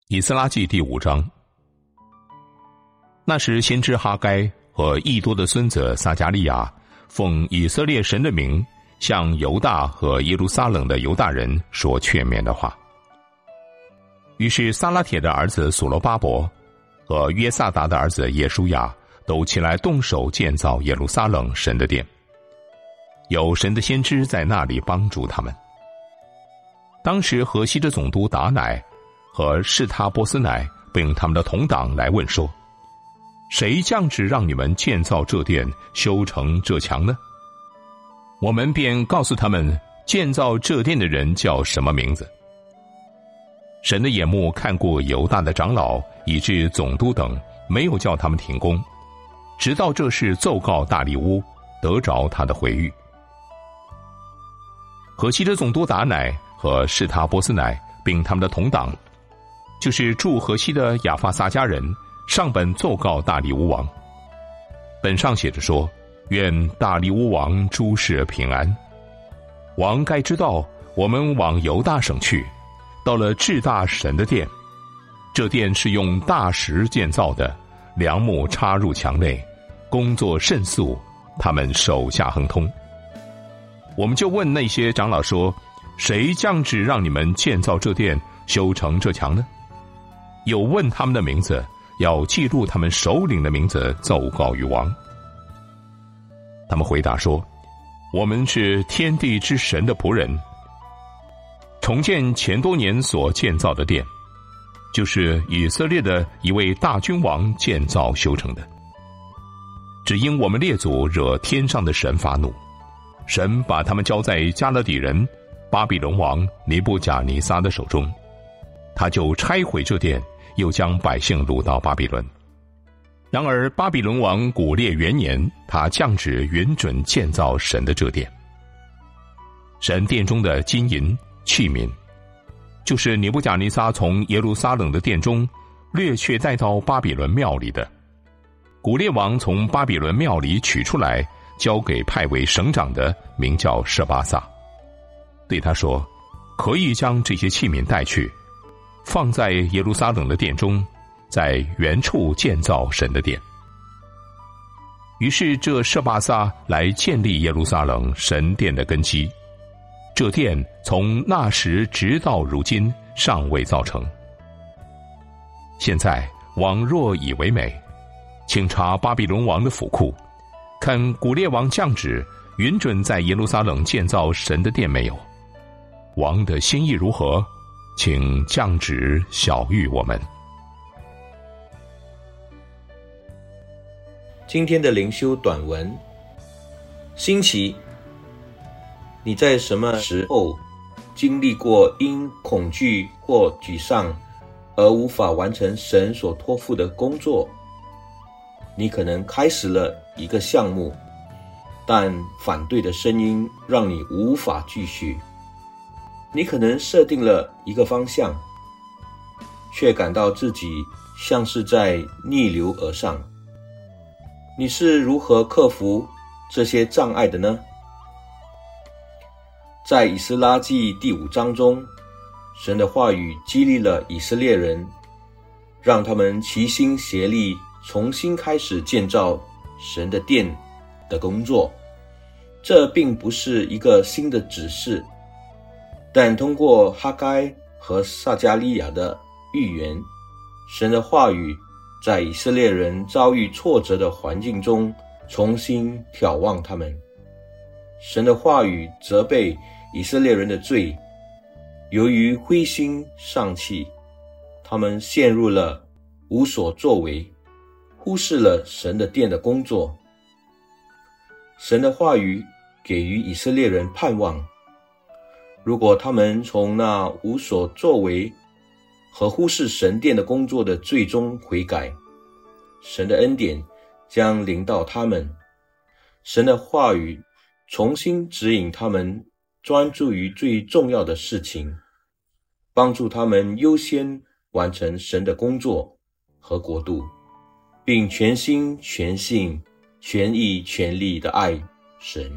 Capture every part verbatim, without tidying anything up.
以斯拉记第五章。那时先知哈该和益多的孙子撒迦利亚奉以色列神的名，向犹大和耶路撒冷的犹大人说劝勉的话。于是撒拉铁的儿子所罗巴伯和约萨达的儿子耶书亚都起来动手建造耶路撒冷神的殿，有神的先知在那里帮助他们。当时河西的总督达乃和士他波斯乃并他们的同党来问说，谁降旨让你们建造这殿，修成这墙呢？我们便告诉他们，建造这殿的人叫什么名字。神的眼目看过犹大的长老以致总督等，没有叫他们停工，直到这事奏告大利乌，得着他的回谕。河西的总督达乃和士他波斯乃并他们的同党，就是住河西的亚法撒家人，上本奏告大利乌王。本上写着说，愿大利乌王诸事平安。王该知道，我们往犹大省去，到了至大神的殿，这殿是用大石建造的，梁木插入墙内，工作甚速，他们手下亨通。我们就问那些长老说，谁降旨让你们建造这殿，修成这墙呢？有问他们的名字，要记录他们首领的名字，奏告于王。他们回答说，我们是天地之神的仆人，重建前多年所建造的殿，就是以色列的一位大君王建造修成的。只因我们列祖惹天上的神发怒，神把他们交在加勒底人巴比伦王尼布甲尼撒的手中，他就拆毁这殿，又将百姓掳到巴比伦。然而巴比伦王古列元年，他降旨允准建造神的这殿。神殿中的金银器皿，就是尼布甲尼撒从耶路撒冷的殿中掠去带到巴比伦庙里的，古列王从巴比伦庙里取出来，交给派为省长的，名叫舍巴撒，对他说，可以将这些器皿带去，放在耶路撒冷的殿中，在原处建造神的殿。于是这舍巴撒来建立耶路撒冷神殿的根基，这殿从那时直到如今尚未造成。现在王若以为美，请查巴比伦王的府库，看古列王降旨允准在耶路撒冷建造神的殿没有。王的心意如何，请降旨晓谕我们。 今天的灵修短文，星期，你在什么时候经历过因恐惧或沮丧而无法完成神所托付的工作？你可能开始了一个项目，但反对的声音让你无法继续。你可能设定了一个方向，却感到自己像是在逆流而上。你是如何克服这些障碍的呢？在以斯拉记第五章中，神的话语激励了以色列人，让他们齐心协力重新开始建造神的殿的工作。这并不是一个新的指示，但通过哈该和撒迦利亚的预言，神的话语在以色列人遭遇挫折的环境中重新眺望他们。神的话语责备以色列人的罪，由于灰心丧气，他们陷入了无所作为，忽视了神的殿的工作。神的话语给予以色列人盼望，如果他们从那无所作为和忽视神殿的工作的最终悔改，神的恩典将临到他们。神的话语重新指引他们专注于最重要的事情，帮助他们优先完成神的工作和国度，并全心全性全意全力地爱神。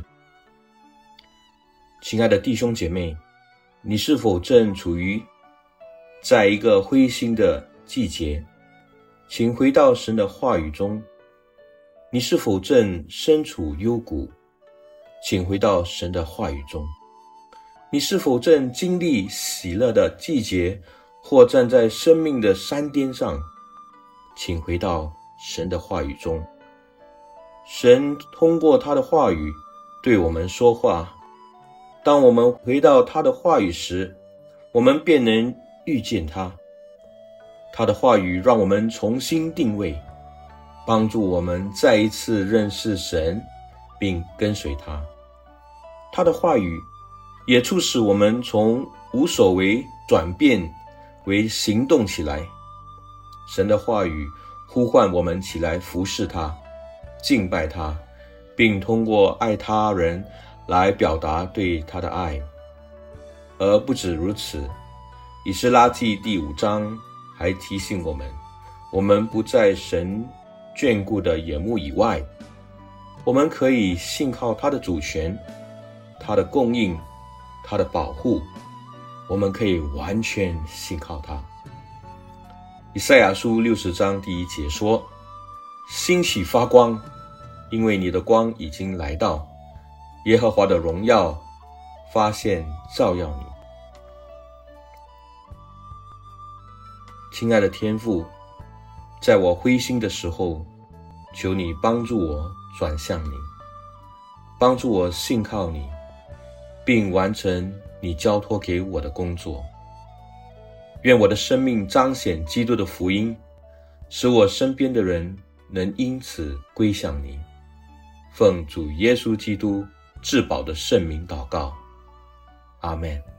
亲爱的弟兄姐妹，你是否正处于在一个灰心的季节，请回到神的话语中。你是否正身处幽谷？请回到神的话语中。你是否正经历喜乐的季节，或站在生命的山巅上？请回到神的话语中。神通过他的话语对我们说话，当我们回到他的话语时，我们便能遇见他。他的话语让我们重新定位，帮助我们再一次认识神，并跟随他。他的话语也促使我们从无所为转变为行动起来。神的话语呼唤我们起来服侍他，敬拜他，并通过爱他人来表达对他的爱。而不止如此，以斯拉记第五章还提醒我们，我们不在神眷顾的眼目以外，我们可以信靠他的主权，他的供应，他的保护，我们可以完全信靠他。以赛亚书六十章第一节说，兴起发光，因为你的光已经来到，耶和华的荣耀发现照耀你。亲爱的天父，在我灰心的时候，求你帮助我转向你，帮助我信靠你，并完成你交托给我的工作。愿我的生命彰显基督的福音，使我身边的人能因此归向你。奉主耶稣基督至宝的圣名祷告，阿们。